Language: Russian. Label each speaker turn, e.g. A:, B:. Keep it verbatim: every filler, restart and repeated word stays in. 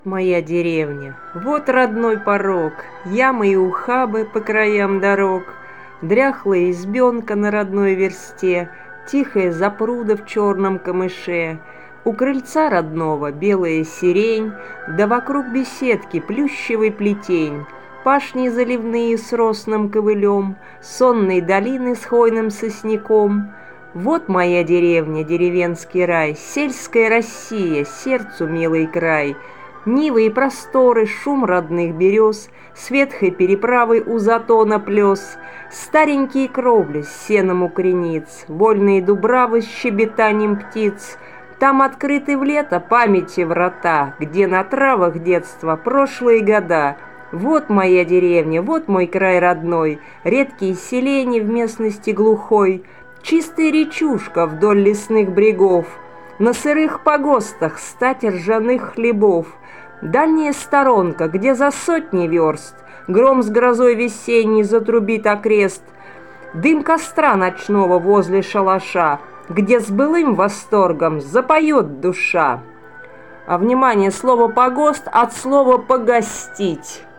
A: Моя деревня, вот родной порог, ямы и ухабы по краям дорог, дряхлая избенка на родной версте, тихая запруда в черном камыше, у крыльца родного белая сирень, да вокруг беседки плющевый плетень, пашни заливные с росным ковылем, сонные долины с хвойным сосняком. Вот моя деревня, деревенский рай, сельская Россия, сердцу милый край. Нивы и просторы, шум родных берез, с ветхой переправой у затона плес, старенькие кровли с сеном у крениц, вольные дубравы с щебетанием птиц. Там открыты в лето памяти врата, где на травах детства прошлые года. Вот моя деревня, вот мой край родной, редкие селения в местности глухой, чистая речушка вдоль лесных брегов, на сырых погостах стать ржаных хлебов. Дальняя сторонка, где за сотни верст гром с грозой весенней затрубит окрест, дым костра ночного возле шалаша, где с былым восторгом запоет душа. А внимание, слово «погост» от слова «погостить».